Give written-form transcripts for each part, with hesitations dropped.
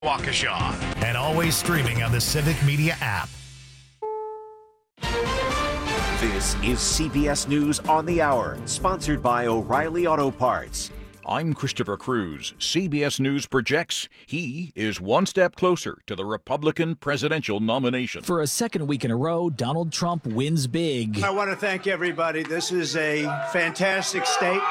Waukesha, and always streaming on the Civic Media app. This is CBS News on the Hour, sponsored by O'Reilly Auto Parts. I'm Christopher Cruz. CBS News projects he is one step closer to the Republican presidential nomination. For a second week in a row, Donald Trump wins big. I want to thank everybody. This is a fantastic state.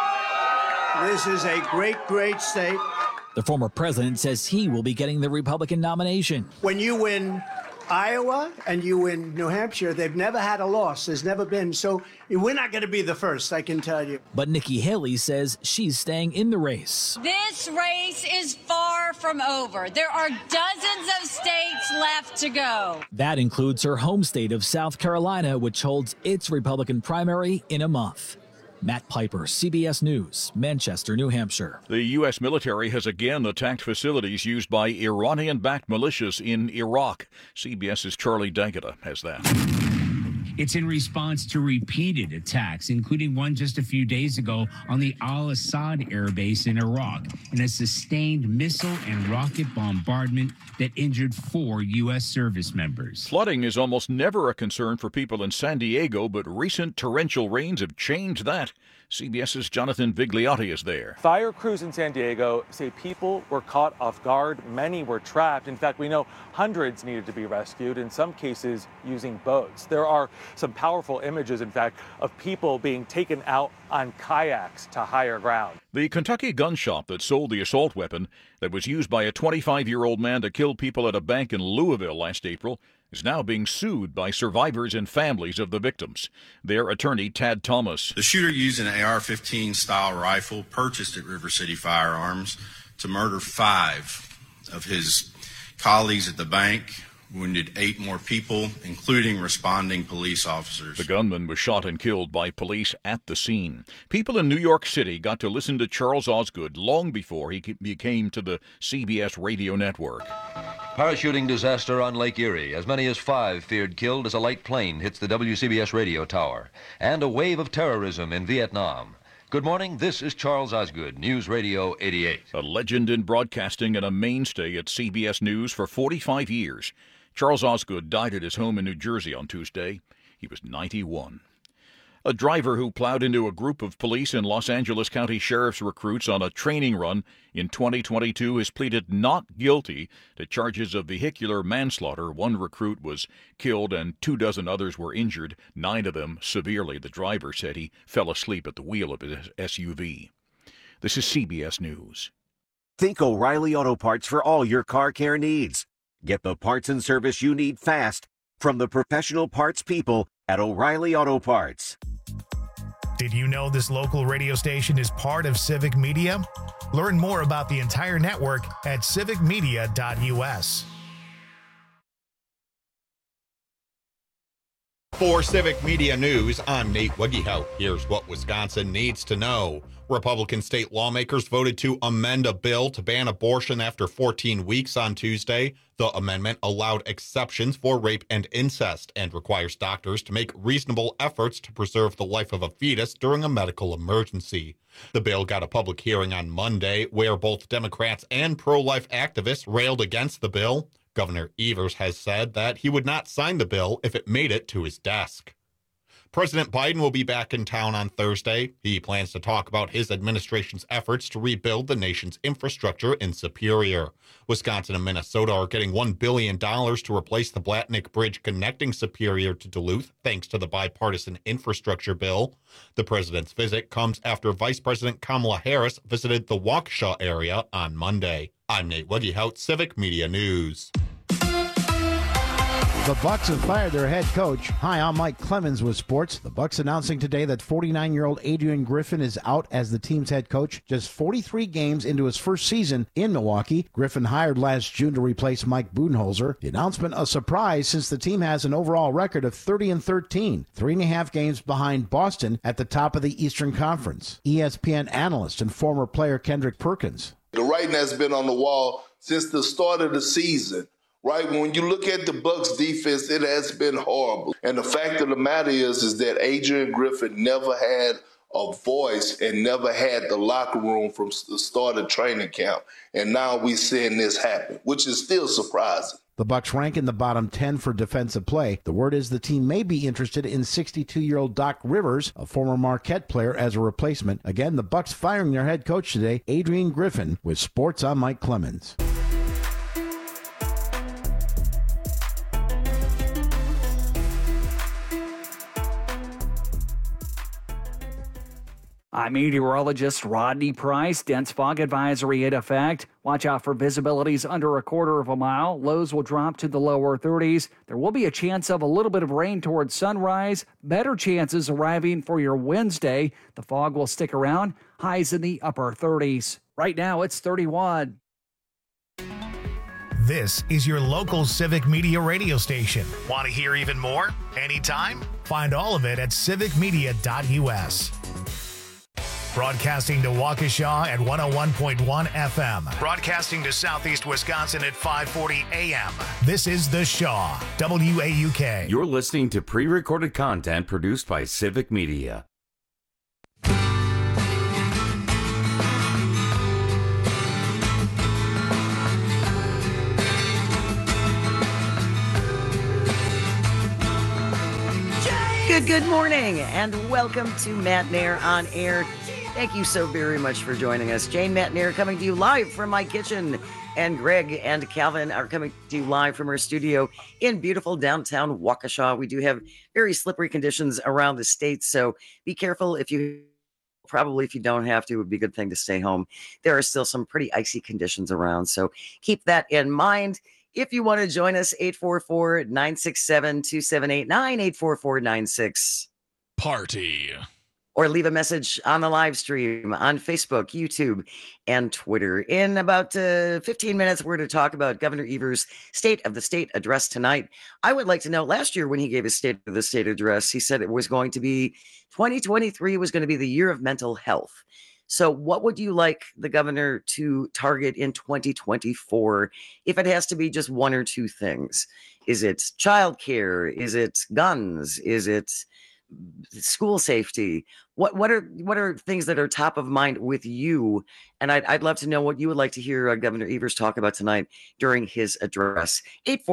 This is a great, great state. The former president says he will be getting the Republican nomination. When you win Iowa and you win New Hampshire, they've never had a loss. There's never been. So we're not going to be the first, I can tell you. But Nikki Haley says she's staying in the race. This race is far from over. There are dozens of states left to go. That includes her home state of South Carolina, which holds its Republican primary in a month. Matt Piper, CBS News, Manchester, New Hampshire. The U.S. military has again attacked facilities used by Iranian-backed militias in Iraq. CBS's Charlie D'Agata has that. It's in response to repeated attacks, including one just a few days ago on the Al-Assad air base in Iraq, and a sustained missile and rocket bombardment that injured 4 U.S. service members. Flooding is almost never a concern for people in San Diego, but recent torrential rains have changed that. CBS's Jonathan Vigliotti is there. Fire crews in San Diego say people were caught off guard. Many were trapped. In fact, we know hundreds needed to be rescued, in some cases using boats. There are some powerful images, in fact, of people being taken out on kayaks to higher ground. The Kentucky gun shop that sold the assault weapon that was used by a 25-year-old man to kill people at a bank in Louisville last April is now being sued by survivors and families of the victims. Their attorney, Tad Thomas. The shooter used an AR-15 style rifle purchased at River City Firearms to murder 5 of his colleagues at the bank, wounded 8 more people, including responding police officers. The gunman was shot and killed by police at the scene. People in New York City got to listen to Charles Osgood long before he came to the CBS radio network. Parachuting disaster on Lake Erie. As many as 5 feared killed as a light plane hits the WCBS radio tower. And a wave of terrorism in Vietnam. Good morning, this is Charles Osgood, News Radio 88. A legend in broadcasting and a mainstay at CBS News for 45 years. Charles Osgood died at his home in New Jersey on Tuesday. He was 91. A driver who plowed into a group of police and Los Angeles County Sheriff's recruits on a training run in 2022 has pleaded not guilty to charges of vehicular manslaughter. 1 recruit was killed and 24 others were injured, 9 of them severely. The driver said he fell asleep at the wheel of his SUV. This is CBS News. Think O'Reilly Auto Parts for all your car care needs. Get the parts and service you need fast from the professional parts people at O'Reilly Auto Parts. Did you know this local radio station is part of Civic Media? Learn more about the entire network at civicmedia.us. For Civic Media News, I'm Nate Wiggyhout. Here's what Wisconsin needs to know. Republican state lawmakers voted to amend a bill to ban abortion after 14 weeks on Tuesday. The amendment allowed exceptions for rape and incest and requires doctors to make reasonable efforts to preserve the life of a fetus during a medical emergency. The bill got a public hearing on Monday, where both Democrats and pro-life activists railed against the bill. Governor Evers has said that he would not sign the bill if it made it to his desk. President Biden will be back in town on Thursday. He plans to talk about his administration's efforts to rebuild the nation's infrastructure in Superior. Wisconsin and Minnesota are getting $1 billion to replace the Blatnick Bridge connecting Superior to Duluth, thanks to the bipartisan infrastructure bill. The president's visit comes after Vice President Kamala Harris visited the Waukesha area on Monday. I'm Nate Wiggyhout, Civic Media News. The Bucks have fired their head coach. Hi, I'm Mike Clemens with sports. The Bucks announcing today that 49-year-old Adrian Griffin is out as the team's head coach just 43 games into his first season in Milwaukee. Griffin hired last June to replace Mike Budenholzer. The announcement a surprise since the team has an overall record of 30-13, 3.5 games behind Boston at the top of the Eastern Conference. ESPN analyst and former player Kendrick Perkins. The writing has been on the wall since the start of the season. Right, when you look at the Bucks defense, it has been horrible. And the fact of the matter is that Adrian Griffin never had a voice and never had the locker room from the start of training camp. And now we seeing this happen, which is still surprising. The Bucs rank in the bottom 10 for defensive play. The word is the team may be interested in 62-year-old Doc Rivers, a former Marquette player, as a replacement. Again, the Bucs firing their head coach today, Adrian Griffin, with Sports. I'm Mike Clemens. I'm meteorologist Rodney Price. Dense fog advisory in effect. Watch out for visibilities under a quarter of a mile. Lows will drop to the lower 30s. There will be a chance of a little bit of rain towards sunrise. Better chances arriving for your Wednesday. The fog will stick around. Highs in the upper 30s. Right now, it's 31. This is your local Civic Media radio station. Want to hear even more? Anytime? Find all of it at civicmedia.us. Broadcasting to Waukesha at 101.1 FM. Broadcasting to Southeast Wisconsin at 540 AM. This is The Shaw, WAUK. You're listening to pre-recorded content produced by Civic Media. Good morning, and welcome to Matt Nair on Air. Thank you so very much for joining us. Jane, Matt Nair coming to you live from my kitchen, and Greg and Calvin are coming to you live from our studio in beautiful downtown Waukesha. We do have very slippery conditions around the state, so be careful if you don't have to. It would be a good thing to stay home. There are still some pretty icy conditions around, so keep that in mind. If you want to join us, 844-967-2789, 844-96-PARTY. Or leave a message on the live stream on Facebook, YouTube, and Twitter. In about 15 minutes, we're going to talk about Governor Evers' State of the State address tonight. I would like to know, last year when he gave his State of the State address, he said it was going to be 2023 was going to be the year of mental health. So what would you like the governor to target in 2024 if it has to be just one or two things? Is it childcare? Is it guns? Is it school safety? What are things that are top of mind with you? And I'd love to know what you would like to hear Governor Evers talk about tonight during his address.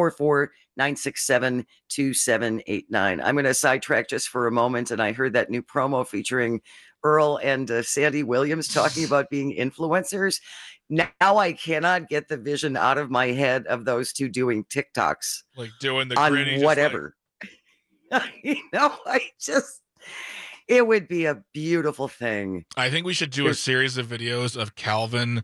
844-967-2789. I'm going to sidetrack just for a moment. And I heard that new promo featuring Earl and Sandy Williams talking about being influencers. Now I cannot get the vision out of my head of those two doing TikToks. Like doing the on gritty, whatever. It would be a beautiful thing. I think we should do a series of videos of Calvin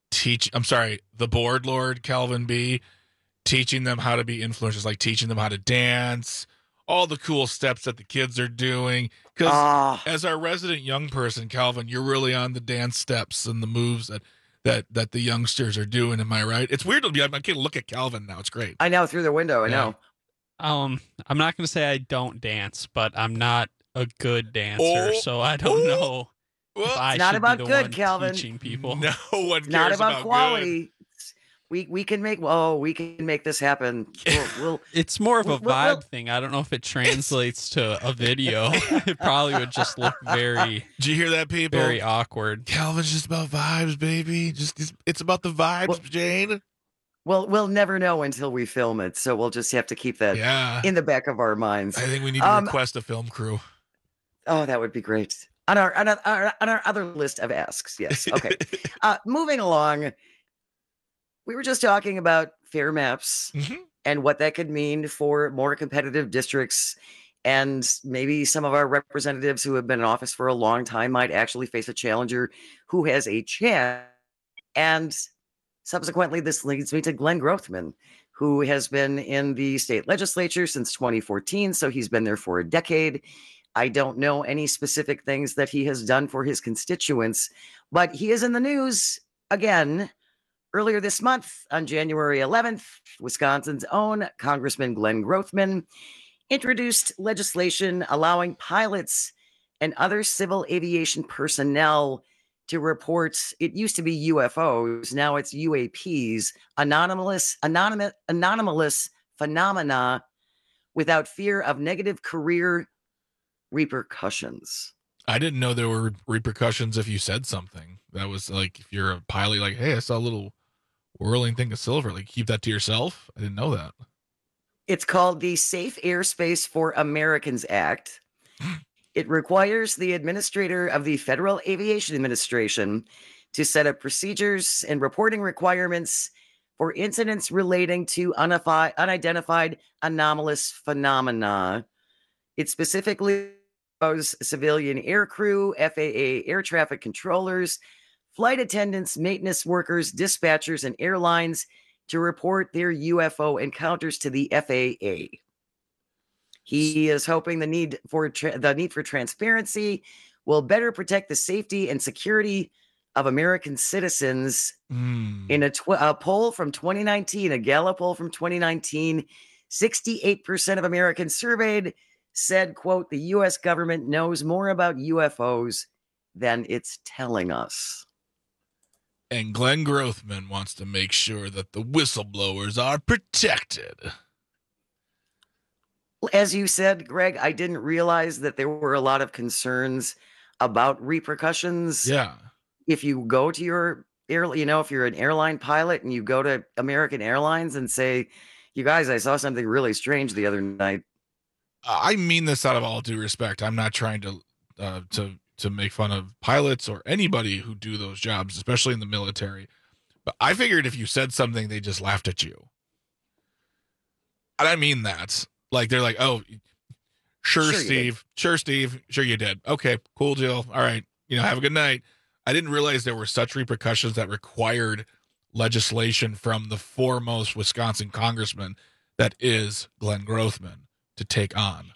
the board lord, Calvin B, teaching them how to be influencers, like teaching them how to dance, all the cool steps that the kids are doing. Because as our resident young person, Calvin, you're really on the dance steps and the moves that the youngsters are doing. Am I right? It's weird to be. I can't look at Calvin now. It's great. I know, through the window. I know. I'm not going to say I don't dance, but I'm not a good dancer, so I don't know. It's not about good, Calvin. Teaching people. No one cares not about quality. Good. We can make this happen. It's more of a vibe thing. I don't know if it translates to a video. It probably would just look very. Did you hear that, people? Very awkward. Calvin's just about vibes, baby. It's about the vibes, Jane. Well, we'll never know until we film it, so we'll just have to keep that in the back of our minds. I think we need to request a film crew. Oh, that would be great. On our other list of asks, yes. Okay. Moving along. We were just talking about fair maps and what that could mean for more competitive districts. And maybe some of our representatives who have been in office for a long time might actually face a challenger who has a chance. And subsequently, this leads me to Glenn Grothman, who has been in the state legislature since 2014. So he's been there for a decade. I don't know any specific things that he has done for his constituents, but he is in the news again. Earlier this month, on January 11th, Wisconsin's own Congressman Glenn Grothman introduced legislation allowing pilots and other civil aviation personnel to report, it used to be UFOs, now it's UAPs, anomalous phenomena without fear of negative career repercussions. I didn't know there were repercussions if you said something. That was like, if you're a pilot, like, hey, I saw a little whirling thing of silver. Like, keep that to yourself. I didn't know that. It's called the Safe Airspace for Americans Act. It requires the administrator of the Federal Aviation Administration to set up procedures and reporting requirements for incidents relating to unidentified anomalous phenomena. It specifically allows civilian aircrew, FAA air traffic controllers, flight attendants, maintenance workers, dispatchers, and airlines to report their UFO encounters to the FAA. He is hoping the need for transparency will better protect the safety and security of American citizens. In a poll from 2019, a Gallup poll from 2019, 68% of Americans surveyed said, quote, the U.S. government knows more about UFOs than it's telling us. And Glenn Grothman wants to make sure that the whistleblowers are protected. As you said, Greg, I didn't realize that there were a lot of concerns about repercussions. Yeah. If you go to your if you're an airline pilot and you go to American Airlines and say, you guys, I saw something really strange the other night. I mean this out of all due respect. I'm not trying to make fun of pilots or anybody who do those jobs, especially in the military. But I figured if you said something, they just laughed at you. And I mean that. Like, they're like, oh, sure Steve. Sure, Steve. Sure, you did. Okay, cool deal. All right. Have a good night. I didn't realize there were such repercussions that required legislation from the foremost Wisconsin congressman that is Glenn Grothman to take on.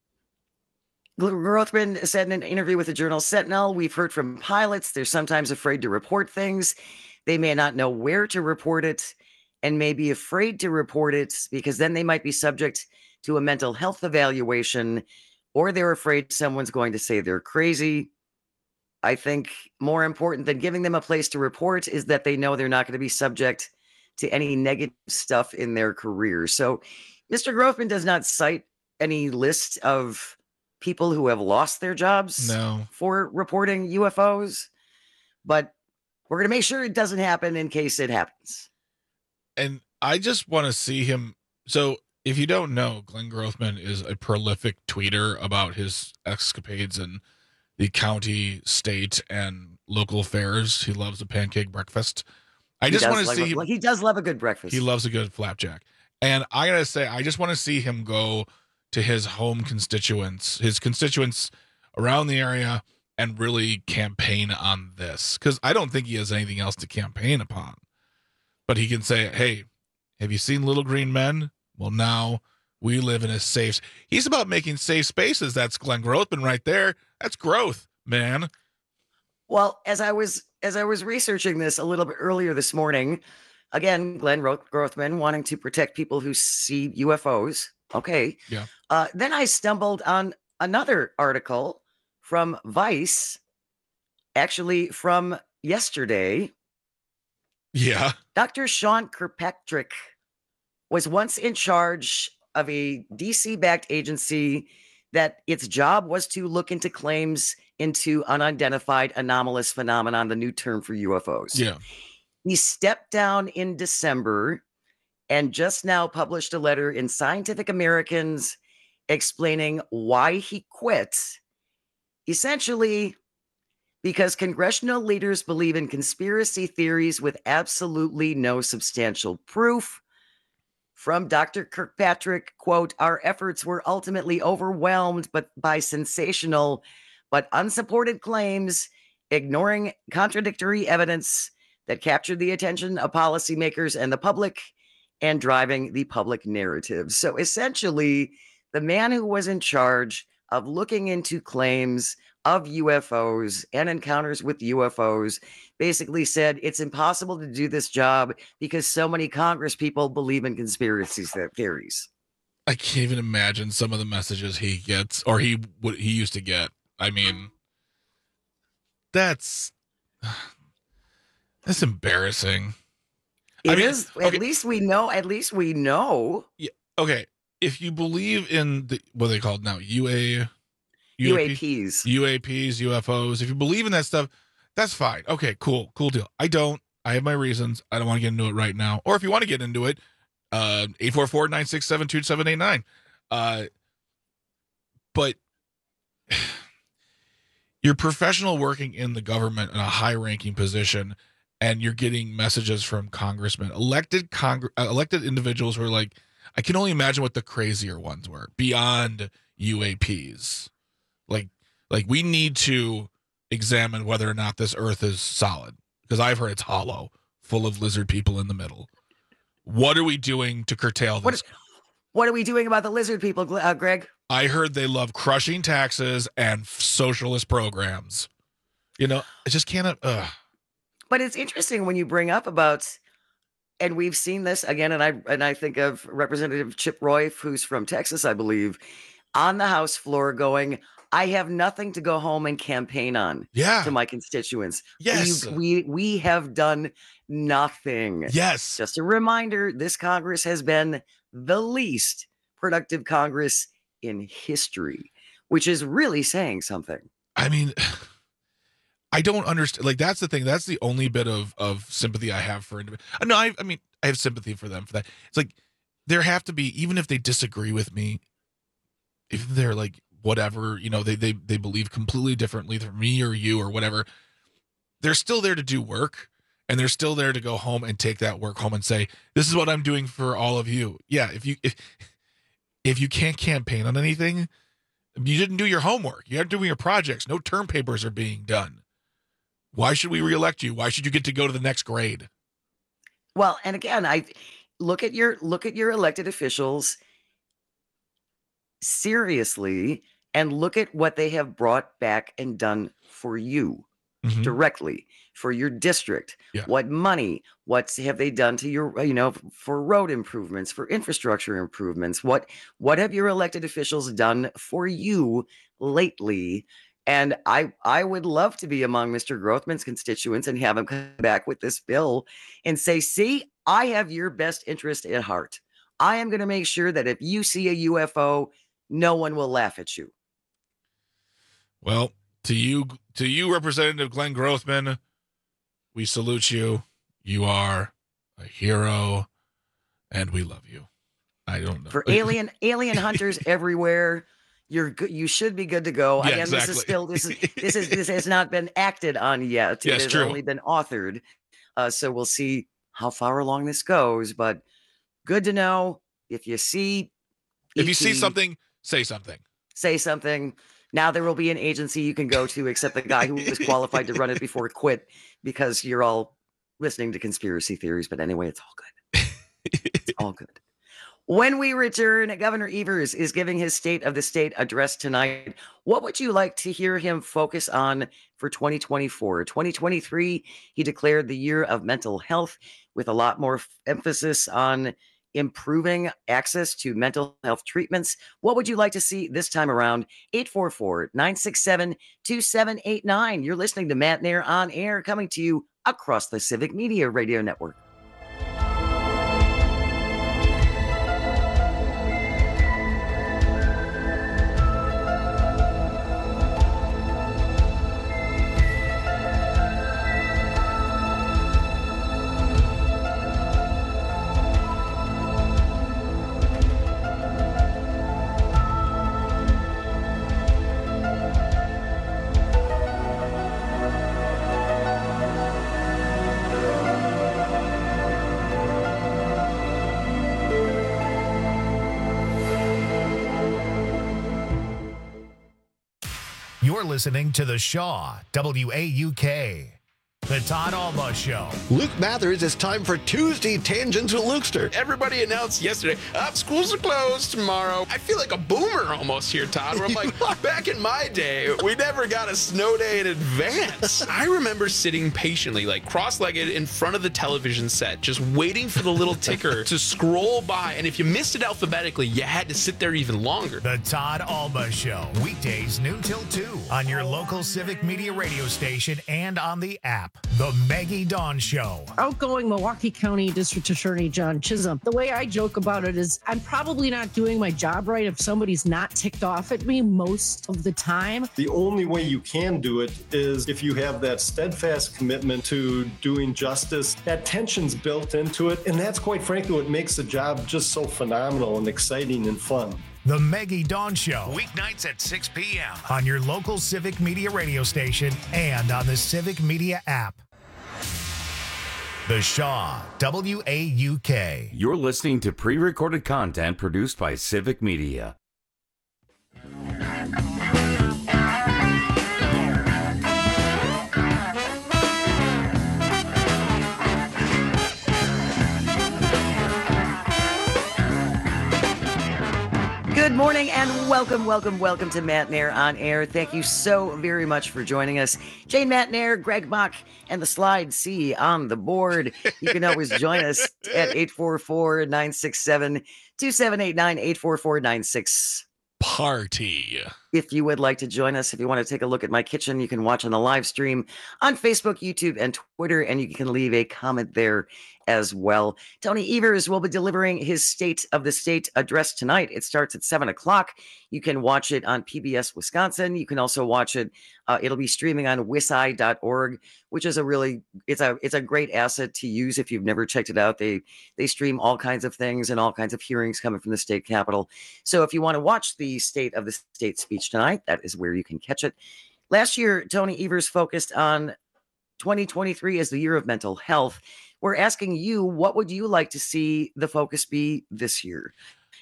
Grothman said in an interview with the journal Sentinel, we've heard from pilots. They're sometimes afraid to report things. They may not know where to report it and may be afraid to report it because then they might be subject to a mental health evaluation, or they're afraid someone's going to say they're crazy. I think more important than giving them a place to report is that they know they're not going to be subject to any negative stuff in their career. So Mr. Grothman does not cite any list of people who have lost their jobs for reporting UFOs, but we're going to make sure it doesn't happen in case it happens. And I just want to see him. So if you don't know, Glenn Grothman is a prolific tweeter about his escapades in the county, state, and local affairs. He loves a pancake breakfast. I just want to see him. He does love a good breakfast. He loves a good flapjack. And I got to say, I just want to see him go to his home constituents, his constituents around the area, and really campaign on this. Because I don't think he has anything else to campaign upon. But he can say, hey, have you seen Little Green Men? Well, now we live in a safe. He's about making safe spaces. That's Glenn Grothman right there. That's growth, man. Well, as I was researching this a little bit earlier this morning, again, Glenn Grothman wanting to protect people who see UFOs. Okay. Yeah. Then I stumbled on another article from Vice, actually from yesterday. Yeah. Dr. Sean Kirkpatrick was once in charge of a DC-backed agency that its job was to look into claims into unidentified anomalous phenomenon, the new term for UFOs. Yeah. He stepped down in December and just now published a letter in Scientific Americans explaining why he quit. Essentially, because congressional leaders believe in conspiracy theories with absolutely no substantial proof. From Dr. Kirkpatrick, quote, our efforts were ultimately overwhelmed by sensational but unsupported claims, ignoring contradictory evidence that captured the attention of policymakers and the public and driving the public narrative. So essentially, the man who was in charge of looking into claims of UFOs and encounters with UFOs basically said it's impossible to do this job because so many Congress people believe in conspiracy theories. I can't even imagine some of the messages he gets, or he used to get. I mean, that's embarrassing. It is. Okay. At least we know. Yeah. Okay. If you believe in what are they called now? UAPs. UAPs, UFOs. If you believe in that stuff, that's fine. Okay, cool deal. I don't. I have my reasons. I don't want to get into it right now. Or if you want to get into it, 844-967-2789. But you're professional working in the government in a high-ranking position, and you're getting messages from congressmen, elected individuals who are like, I can only imagine what the crazier ones were beyond UAPs. Like we need to examine whether or not this earth is solid, because I've heard it's hollow, full of lizard people in the middle. What are we doing to curtail this? What are we doing about the lizard people, Greg? I heard they love crushing taxes and socialist programs. You know, I just can't. But it's interesting when you bring up about, and we've seen this again, and I think of Representative Chip Roy, who's from Texas, I believe, on the House floor going, I have nothing to go home and campaign on to my constituents. Yes. We have done nothing. Yes. Just a reminder, this Congress has been the least productive Congress in history, which is really saying something. I mean, I don't understand. Like, that's the thing. That's the only bit of sympathy I have for individuals. No, I mean, I have sympathy for them for that. It's like, there have to be, even if they disagree with me, if they're like, whatever, you know, they believe completely differently from me or you or whatever, they're still there to do work, and they're still there to go home and take that work home and say, this is what I'm doing for all of you. Yeah, if you can't campaign on anything, you didn't do your homework. You aren't doing your projects. No term papers are being done. Why should we reelect you? Why should you get to go to the next grade? Well, and again, I look at your elected officials seriously and look at what they have brought back and done for you directly, for your district. Yeah. What money, what have they done to your, for road improvements, for infrastructure improvements? What have your elected officials done for you lately? And I would love to be among Mr. Grothman's constituents and have him come back with this bill and say, see, I have your best interest at heart. I am going to make sure that if you see a UFO, no one will laugh at you. Well, to you, Representative Glenn Grothman, we salute you. You are a hero, and we love you. I don't know. For alien hunters everywhere, you should be good to go. Yeah, again, exactly. This has not been acted on yet. Yes, it has only been authored. So we'll see how far along this goes. But good to know. If you see something, say something. Say something. Now there will be an agency you can go to, except the guy who was qualified to run it before quit, because you're all listening to conspiracy theories. But anyway, it's all good. It's all good. When we return, Governor Evers is giving his State of the State address tonight. What would you like to hear him focus on for 2024? 2023, he declared the year of mental health, with a lot more emphasis on improving access to mental health treatments. What would you like to see this time around? 844-967-2789. You're listening to Matt Nair on Air, coming to you across the Civic Media Radio Network. You're listening to The Shaw, WAUK. The Todd Alba Show. Luke Mathers, it's time for Tuesday Tangents with Lukester. Everybody announced yesterday, schools are closed tomorrow. I feel like a boomer almost here, Todd, where I'm like, back in my day, we never got a snow day in advance. I remember sitting patiently, like cross-legged in front of the television set, just waiting for the little ticker to scroll by. And if you missed it alphabetically, you had to sit there even longer. The Todd Alba Show. Weekdays noon till 2 on your local Civic Media radio station and on the app. The Maggie Dawn Show. Outgoing Milwaukee County District Attorney John Chisholm. The way I joke about it is I'm probably not doing my job right if somebody's not ticked off at me most of the time. The only way you can do it is if you have that steadfast commitment to doing justice. That tension's built into it, and that's quite frankly what makes the job just so phenomenal and exciting and fun. The Maggie Dawn Show, weeknights at 6 p.m. on your local Civic Media radio station and on the Civic Media app. The Shaw, WAUK. You're listening to pre-recorded content produced by Civic Media. Good morning and welcome to Matt and Air on Air. Thank you so very much for joining us. Jane, Matt and Air, Greg Bach, and the Slide C on the board. You can always join us at 844-967-2789, 844-96. Party. If you would like to join us, if you want to take a look at my kitchen, you can watch on the live stream on Facebook, YouTube, and Twitter, and you can leave a comment there as well. Tony Evers will be delivering his State of the State address tonight. It starts at 7 o'clock. You can watch it on PBS Wisconsin. You can also watch it. It'll be streaming on wisi.org, which is it's a great asset to use if you've never checked it out. They stream all kinds of things and all kinds of hearings coming from the state capitol. So if you want to watch the State of the State speech tonight, that is where you can catch it. Last year, Tony Evers focused on 2023 as the year of mental health. We're asking you, what would you like to see the focus be this year?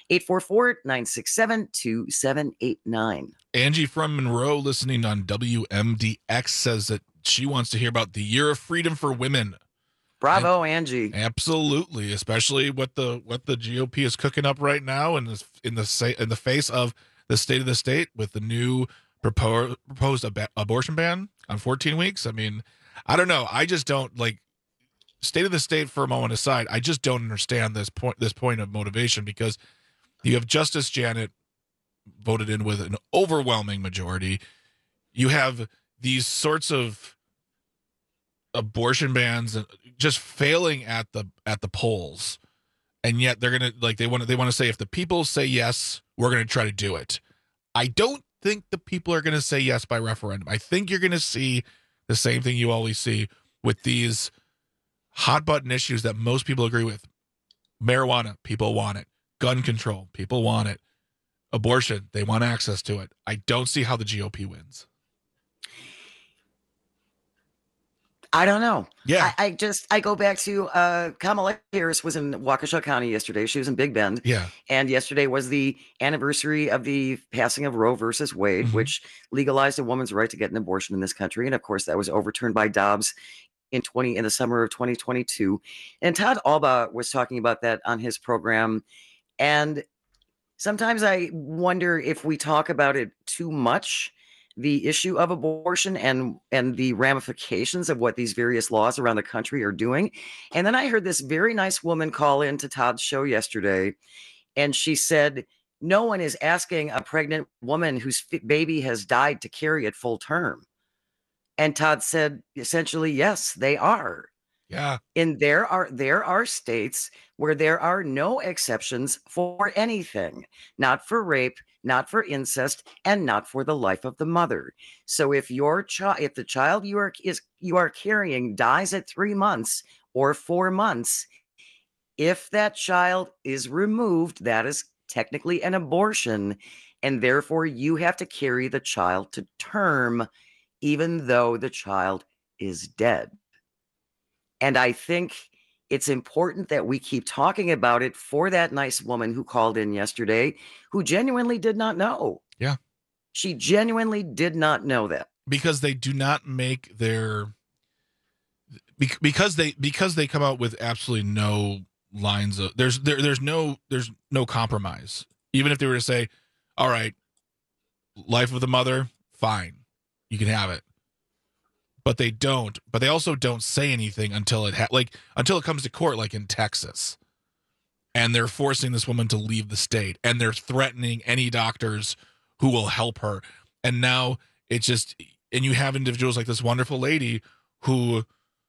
844-967-2789. Angie from Monroe, listening on WMDX, says that she wants to hear about the year of freedom for women. Bravo, Angie. Absolutely, especially what the GOP is cooking up right now in the face of the State of the State with the new proposed abortion ban on 14 weeks. I mean, I don't know. I just don't like. State of the State for a moment aside, I just don't understand this point of motivation, because you have Justice Janet voted in with an overwhelming majority. You have these sorts of abortion bans just failing at the polls, and yet they're gonna they want to say, if the people say yes, we're gonna try to do it. I don't think the people are gonna say yes by referendum. I think you're gonna see the same thing you always see with these hot button issues that most people agree with. Marijuana, people want it. Gun control, people want it. Abortion, they want access to it. I don't see how the GOP wins. I don't know. Yeah. I go back to Kamala Harris was in Waukesha County yesterday. She was in Big Bend. Yeah. And yesterday was the anniversary of the passing of Roe versus Wade, which legalized a woman's right to get an abortion in this country. And of course, that was overturned by Dobbs in the summer of 2022. And Todd Alba was talking about that on his program. And sometimes I wonder if we talk about it too much, the issue of abortion and the ramifications of what these various laws around the country are doing. And then I heard this very nice woman call into Todd's show yesterday, and she said, no one is asking a pregnant woman whose baby has died to carry it full term. And Todd said, essentially, yes, they are. Yeah. And there are states where there are no exceptions for anything, not for rape, not for incest, and not for the life of the mother. So if the child you are carrying dies at 3 months or 4 months, if that child is removed, that is technically an abortion, and therefore you have to carry the child to term, even though the child is dead. And I think it's important that we keep talking about it for that nice woman who called in yesterday, who genuinely did not know. Yeah. She genuinely did not know that. Because they do not make because they come out with absolutely no lines of there's no compromise. Even if they were to say, all right, life of the mother, fine, you can have it. But they don't. But they also don't say anything until it comes to court, like in Texas, and they're forcing this woman to leave the state, and they're threatening any doctors who will help her. And now it's just, and you have individuals like this wonderful lady who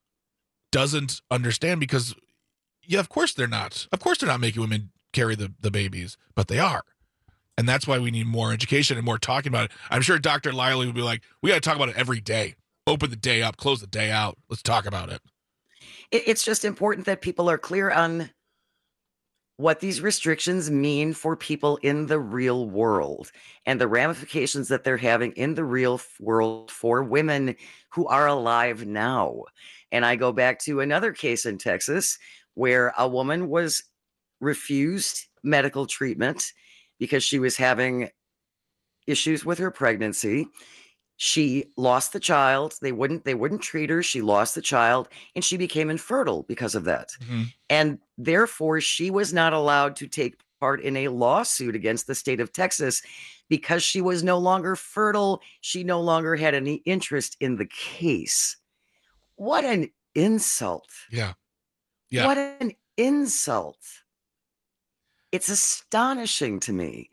doesn't understand because, yeah, of course they're not. Of course they're not making women carry the babies, but they are. And that's why we need more education and more talking about it. I'm sure Dr. Liley would be like, we got to talk about it every day. Open the day up, close the day out. Let's talk about it. It's just important that people are clear on what these restrictions mean for people in the real world and the ramifications that they're having in the real world for women who are alive now. And I go back to another case in Texas where a woman was refused medical treatment because she was having issues with her pregnancy. She lost the child. They wouldn't treat her. She lost the child and she became infertile because of that. Mm-hmm. And therefore she was not allowed to take part in a lawsuit against the state of Texas because she was no longer fertile. She no longer had any interest in the case. What an insult. Yeah. What an insult. It's astonishing to me.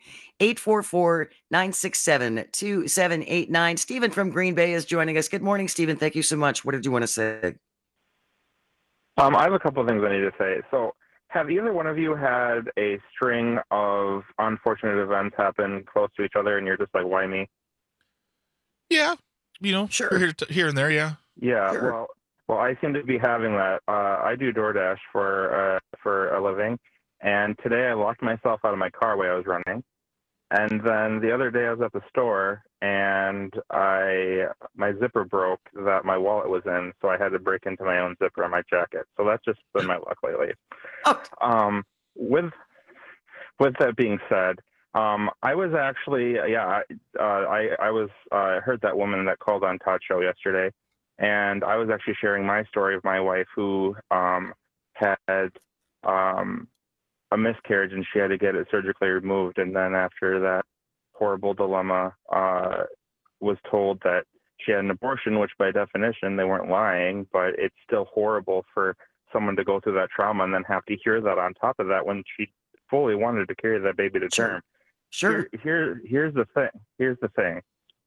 844-967-2789. Stephen from Green Bay is joining us. Good morning, Stephen. Thank you so much. What did you want to say? I have a couple of things I need to say. So, have either one of you had a string of unfortunate events happen close to each other and you're just like, why me? Yeah. Sure. Here and there, yeah. Yeah, sure. Well, I seem to be having that. I do DoorDash for a living. And today I locked myself out of my car while I was running. And then the other day I was at the store and my zipper broke that my wallet was in. So I had to break into my own zipper on my jacket. So that's just been my luck lately. With that being said, I was actually, I heard that woman that called on Todd's show yesterday. And I was actually sharing my story of my wife who had a miscarriage and she had to get it surgically removed. And then after that horrible dilemma, was told that she had an abortion, which by definition, they weren't lying, but it's still horrible for someone to go through that trauma and then have to hear that on top of that when she fully wanted to carry that baby to term. Sure. Here's the thing.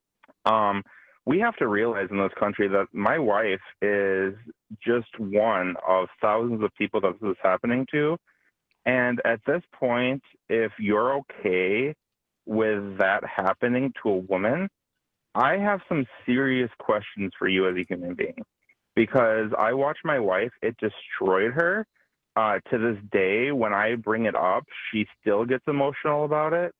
We have to realize in this country that my wife is just one of thousands of people that this is happening to. And at this point, if you're okay with that happening to a woman, I have some serious questions for you as a human being. Because I watched my wife, it destroyed her. To this day, when I bring it up, she still gets emotional about it.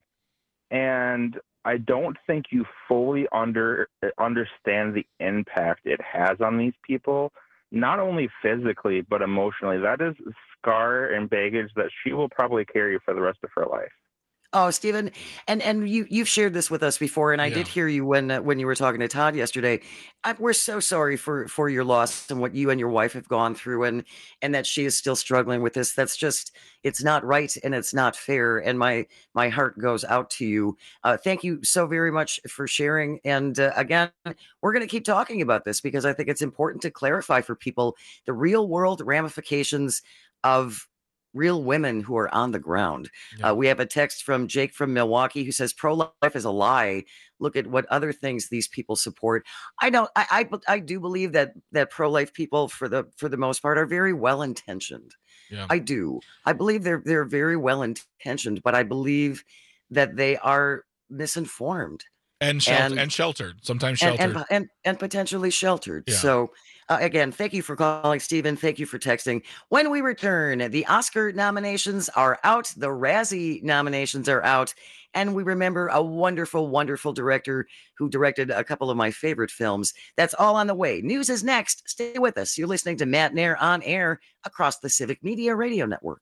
And I don't think you fully understand the impact it has on these people, not only physically, but emotionally. That is scar and baggage that she will probably carry for the rest of her life. Oh, Stephen, and you've shared this with us before, and I did hear you when you were talking to Todd yesterday. We're so sorry for your loss and what you and your wife have gone through, and that she is still struggling with this. That's just, it's not right and it's not fair. And my heart goes out to you. Thank you so very much for sharing. And again, we're going to keep talking about this because I think it's important to clarify for people the real world ramifications of real women who are on the ground. Yeah. We have a text from Jake from Milwaukee who says pro-life is a lie. Look at what other things these people support. I do believe that pro-life people for the most part are very well intentioned. Yeah. I do. I believe they're very well intentioned, but I believe that they are misinformed and sheltered. Sometimes sheltered and potentially sheltered. Yeah. So. Again, thank you for calling, Stephen. Thank you for texting. When we return, the Oscar nominations are out. The Razzie nominations are out. And we remember a wonderful, wonderful director who directed a couple of my favorite films. That's all on the way. News is next. Stay with us. You're listening to Matt Nair on air across the Civic Media Radio Network.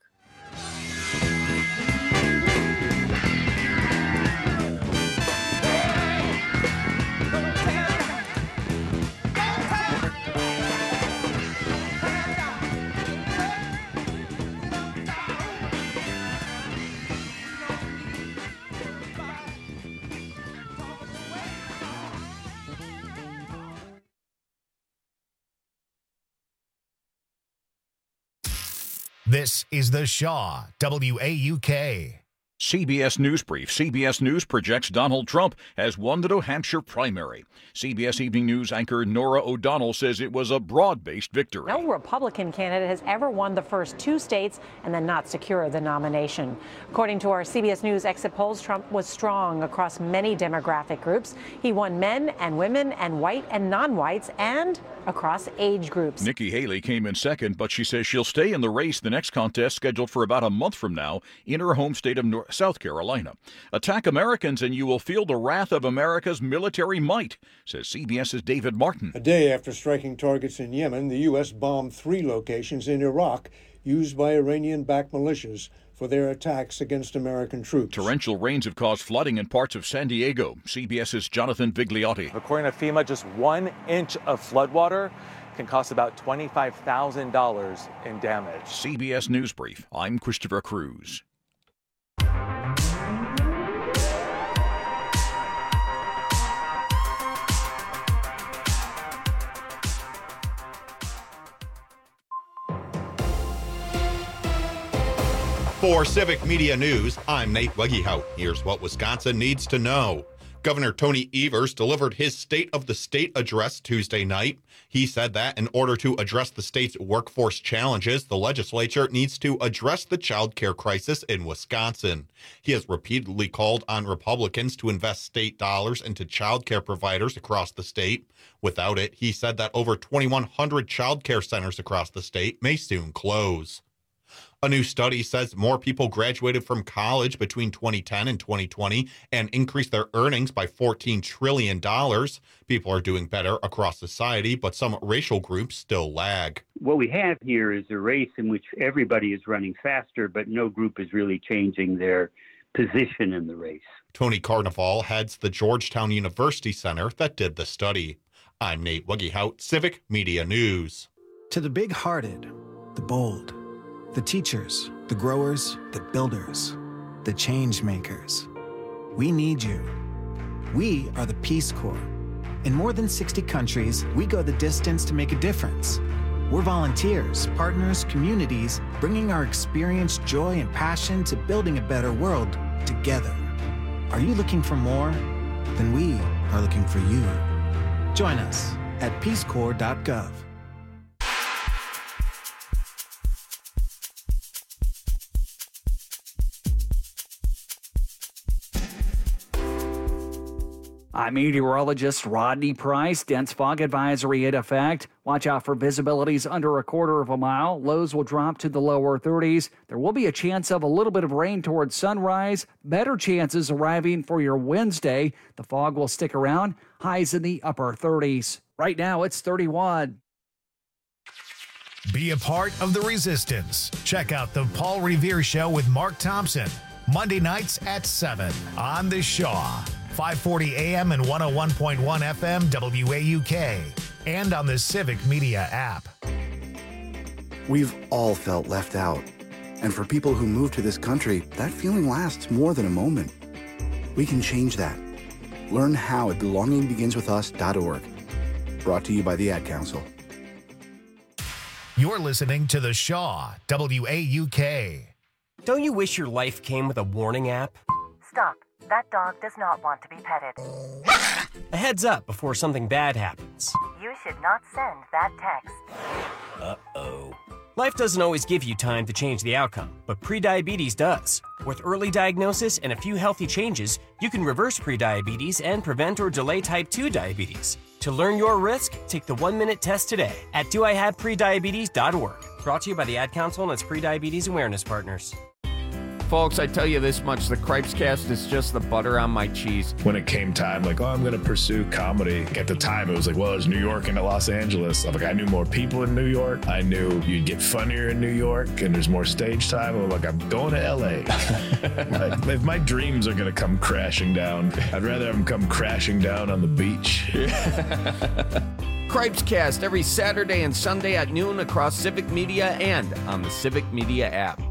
This is The Shaw, WAUK. CBS News Brief. CBS News projects Donald Trump has won the New Hampshire primary. CBS Evening News anchor Nora O'Donnell says it was a broad-based victory. No Republican candidate has ever won the first two states and then not secure the nomination. According to our CBS News exit polls, Trump was strong across many demographic groups. He won men and women and white and non-whites and across age groups. Nikki Haley came in second, but she says she'll stay in the race the next contest scheduled for about a month from now in her home state of South Carolina. Attack Americans and you will feel the wrath of America's military might, says CBS's David Martin. A day after striking targets in Yemen, the U.S. bombed 3 locations in Iraq used by Iranian-backed militias for their attacks against American troops. Torrential rains have caused flooding in parts of San Diego. CBS's Jonathan Vigliotti. According to FEMA, just 1 inch of floodwater can cost about $25,000 in damage. CBS News Brief. I'm Christopher Cruz. For Civic Media News, I'm Nate Wegehout. Here's what Wisconsin needs to know. Governor Tony Evers delivered his State of the State address Tuesday night. He said that in order to address the state's workforce challenges, the legislature needs to address the child care crisis in Wisconsin. He has repeatedly called on Republicans to invest state dollars into child care providers across the state. Without it, he said that over 2,100 child care centers across the state may soon close. A new study says more people graduated from college between 2010 and 2020 and increased their earnings by $14 trillion. People are doing better across society, but some racial groups still lag. What we have here is a race in which everybody is running faster, but no group is really changing their position in the race. Tony Carnival heads the Georgetown University Center that did the study. I'm Nate Wegehout, Civic Media News. To the big-hearted, the bold, the teachers, the growers, the builders, the change makers. We need you. We are the Peace Corps. In more than 60 countries, we go the distance to make a difference. We're volunteers, partners, communities, bringing our experience, joy, and passion to building a better world together. Are you looking for more? Then we are looking for you. Join us at peacecorps.gov. I'm meteorologist Rodney Price. Dense fog advisory in effect. Watch out for visibilities under a quarter of a mile. Lows will drop to the lower 30s. There will be a chance of a little bit of rain towards sunrise. Better chances arriving for your Wednesday. The fog will stick around. Highs in the upper 30s. Right now, it's 31. Be a part of the resistance. Check out the Paul Revere Show with Mark Thompson. Monday nights at 7 on The Shaw. 540 AM and 101.1 FM WAUK, and on the Civic Media app. We've all felt left out. And for people who move to this country, that feeling lasts more than a moment. We can change that. Learn how at belongingbeginswithus.org. Brought to you by the Ad Council. You're listening to The Shaw, WAUK. Don't you wish your life came with a warning app? Stop. That dog does not want to be petted. A heads up before something bad happens. You should not send that text. Uh-oh. Life doesn't always give you time to change the outcome, but prediabetes does. With early diagnosis and a few healthy changes, you can reverse prediabetes and prevent or delay type 2 diabetes. To learn your risk, take the 1-minute test today at doihaveprediabetes.org. Brought to you by the Ad Council and its prediabetes awareness partners. Folks, I tell you this much, the Cripescast is just the butter on my cheese. When it came time, like, I'm going to pursue comedy. At the time, it was like, well, it's New York and Los Angeles. I'm like, I knew more people in New York. I knew you'd get funnier in New York and there's more stage time. I'm like, I'm going to LA. Like, if my dreams are going to come crashing down, I'd rather have them come crashing down on the beach. Cripescast every Saturday and Sunday at noon across Civic Media and on the Civic Media app.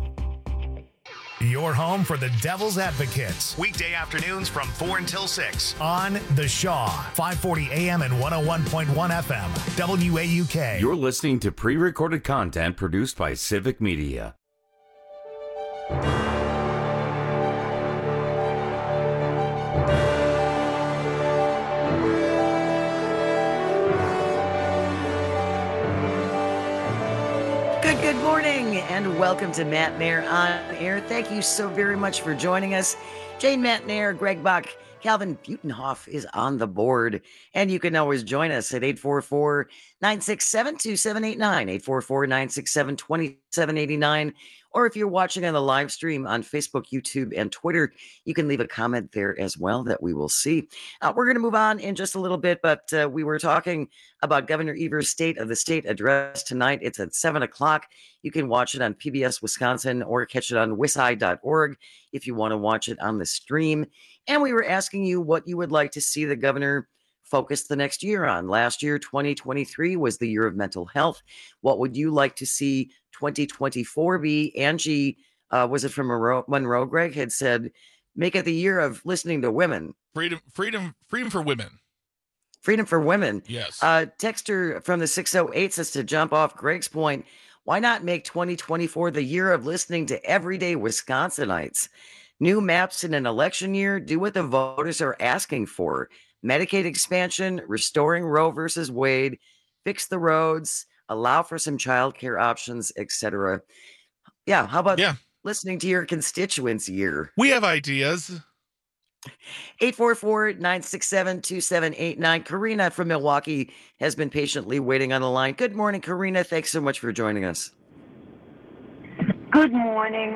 Your home for the Devil's Advocates. Weekday afternoons from 4 until 6 on The Shaw. 540 AM and 101.1 FM. WAUK. You're listening to pre-recorded content produced by Civic Media. and welcome to Matt Nair on Air. Thank you so very much for joining us. Jane Matt Nair, Greg Bach, Calvin Butenhoff is on the board, and you can always join us at 844-967-2789, 844-967-2789, or if you're watching on the live stream on Facebook, YouTube, and Twitter, you can leave a comment there as well that we will see. We're going to move on in just a little bit, but we were talking about Governor Evers' State of the State address tonight. It's at 7 o'clock. You can watch it on PBS Wisconsin or catch it on wisci.org if you want to watch it on the stream. And we were asking you what you would like to see the governor focus the next year on. Last year, 2023, was the year of mental health. What would you like to see 2024 be? Angie, was it from Monroe, Greg, had said, make it the year of listening to women. Freedom for women. Freedom for women. Yes. Texter from the 608 says, to jump off Greg's point, why not make 2024 the year of listening to everyday Wisconsinites? New maps in an election year, do what the voters are asking for. Medicaid expansion, restoring Roe versus Wade, fix the roads, allow for some childcare options, etc. Yeah, how about listening to your constituents year? We have ideas. 844-967-2789. Karina from Milwaukee has been patiently waiting on the line. Good morning, Karina. Thanks so much for joining us. Good morning.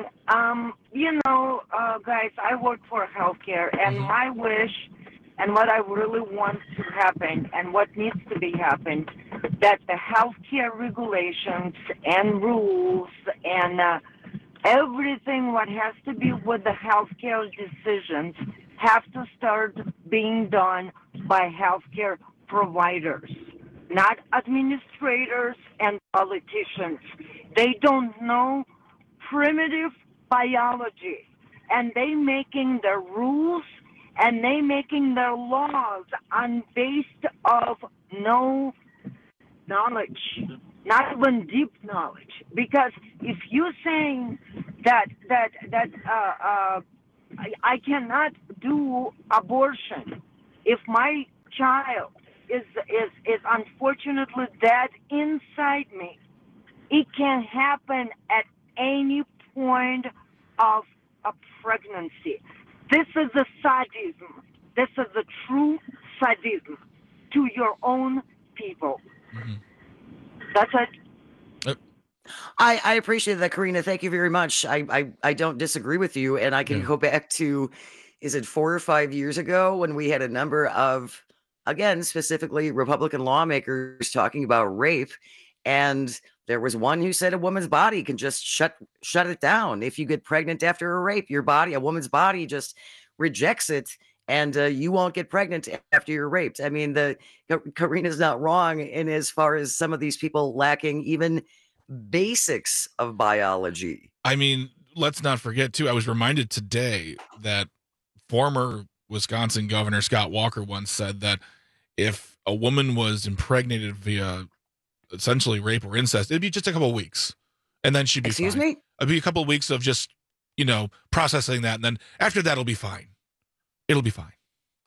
Guys, I work for healthcare, and my wish and what I really want to happen and what needs to be happened, that the healthcare regulations and rules and everything what has to be with the healthcare decisions have to start being done by healthcare providers, not administrators and politicians. They don't know primitive biology, and they making their rules and they making their laws on based of no knowledge, not even deep knowledge. Because if you're saying that I cannot do abortion if my child is unfortunately dead inside me, it can happen at any point of a pregnancy. This is a sadism. This is a true sadism to your own people. Mm-hmm. That's it. I appreciate that, Karina. Thank you very much. I don't disagree with you. And I can go back to, is it 4 or 5 years ago when we had a number of, again, specifically Republican lawmakers talking about rape. And there was one who said a woman's body can just shut it down. If you get pregnant after a rape, a woman's body just rejects it, and you won't get pregnant after you're raped. I mean, Karina's not wrong in as far as some of these people lacking even basics of biology. I mean, let's not forget, too, I was reminded today that former Wisconsin Governor Scott Walker once said that if a woman was impregnated via essentially rape or incest, it'd be just a couple of weeks, and then she'd be fine. Excuse me? It'd be a couple of weeks of just, processing that, and then after that, it'll be fine. It'll be fine.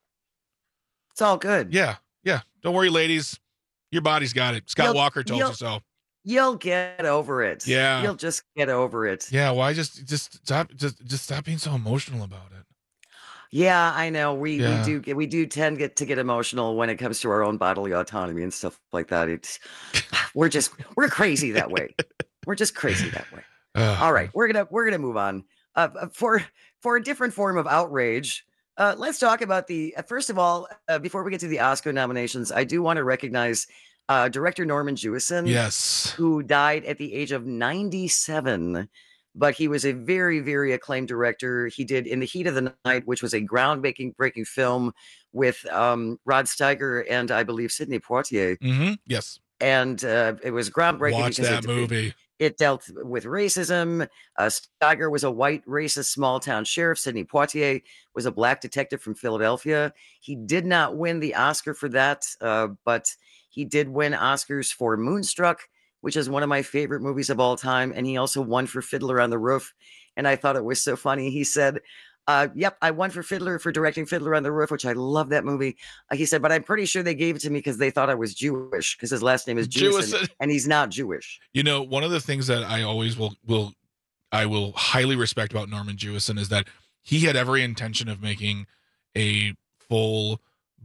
It's all good. Yeah. Don't worry, ladies. Your body's got it. Scott Walker told you so. You'll get over it. Yeah. You'll just get over it. Yeah. Why just stop being so emotional about it? Yeah, I know. We do tend to get emotional when it comes to our own bodily autonomy and stuff like that. We're crazy that way. We're just crazy that way. All right, we're gonna move on. For a different form of outrage, let's talk about first of all, before we get to the Oscar nominations, I do want to recognize director Norman Jewison, yes, who died at the age of 97. But he was a very, very acclaimed director. He did In the Heat of the Night, which was a groundbreaking film with Rod Steiger and I believe Sidney Poitier. Mm-hmm. Yes. And it was groundbreaking. Watch that movie. It dealt with racism. Steiger was a white racist small town sheriff. Sidney Poitier was a black detective from Philadelphia. He did not win the Oscar for that, but he did win Oscars for Moonstruck, which is one of my favorite movies of all time. And he also won for Fiddler on the Roof. And I thought it was so funny. He said, Yep, I won for directing Fiddler on the Roof, which I love that movie. He said, but I'm pretty sure they gave it to me because they thought I was Jewish because his last name is Jewison, and he's not Jewish. You know, one of the things that I always will highly respect about Norman Jewison is that he had every intention of making a full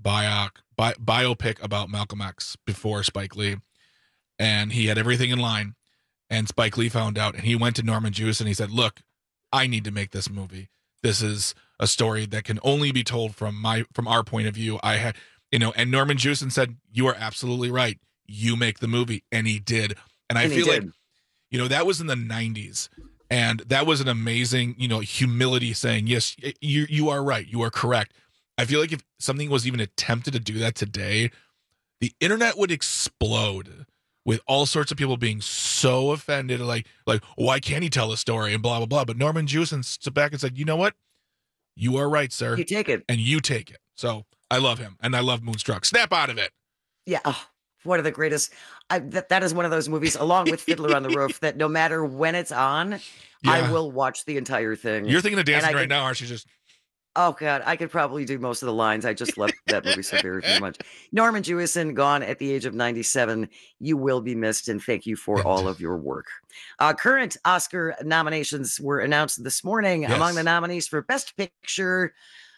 biopic about Malcolm X before Spike Lee, and he had everything in line. And Spike Lee found out, and he went to Norman Jewison and he said, "Look, I need to make this movie. This is a story that can only be told from our point of view." And Norman Jewison said, "You are absolutely right. You make the movie," and he did. And I feel like, that was in the 90s, and that was an amazing, humility saying, "Yes, you are right. You are correct." I feel like if something was even attempted to do that today, the internet would explode with all sorts of people being so offended, like, why can't he tell a story and blah, blah, blah. But Norman Jewison stood back and said, "You know what? You are right, sir. You take it." And you take it. So I love him, and I love Moonstruck. Snap out of it. Yeah. Oh, one of the greatest. That is one of those movies, along with Fiddler on the Roof, that no matter when it's on, I will watch the entire thing. You're thinking of dancing right now, aren't you? Just... Oh, God, I could probably do most of the lines. I just love that movie so very, very much. Norman Jewison, gone at the age of 97. You will be missed, and thank you for all of your work. Current Oscar nominations were announced this morning. Yes. Among the nominees for Best Picture,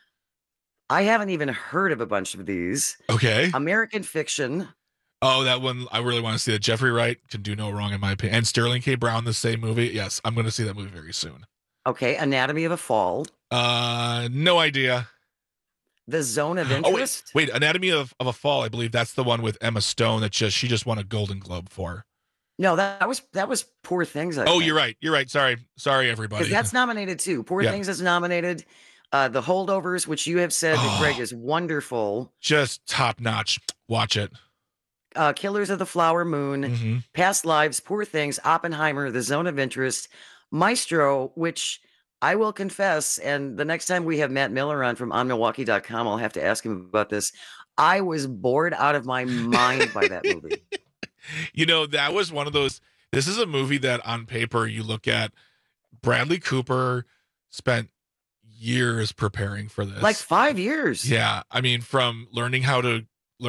I haven't even heard of a bunch of these. Okay. American Fiction. Oh, that one, I really want to see that. Jeffrey Wright can do no wrong, in my opinion. And Sterling K. Brown, the same movie. Yes, I'm going to see that movie very soon. Okay, Anatomy of a Fall. No idea. The Zone of Interest. Wait, Anatomy of a Fall. I believe that's the one with Emma Stone that she just won a Golden Globe for. No, that was Poor Things. I think. You're right. You're right. Sorry, everybody. Because that's nominated too. Poor Things is nominated. The Holdovers, which you have said, Greg, is wonderful. Just top notch. Watch it. Killers of the Flower Moon, Past Lives, Poor Things, Oppenheimer, The Zone of Interest, Maestro, which I will confess, and the next time we have Matt Miller on from onmilwaukee.com, I'll have to ask him about this. I was bored out of my mind by that movie. That was one of those. This is a movie that on paper you look at. Bradley Cooper spent years preparing for this, like 5 years. Yeah, I mean, from learning how to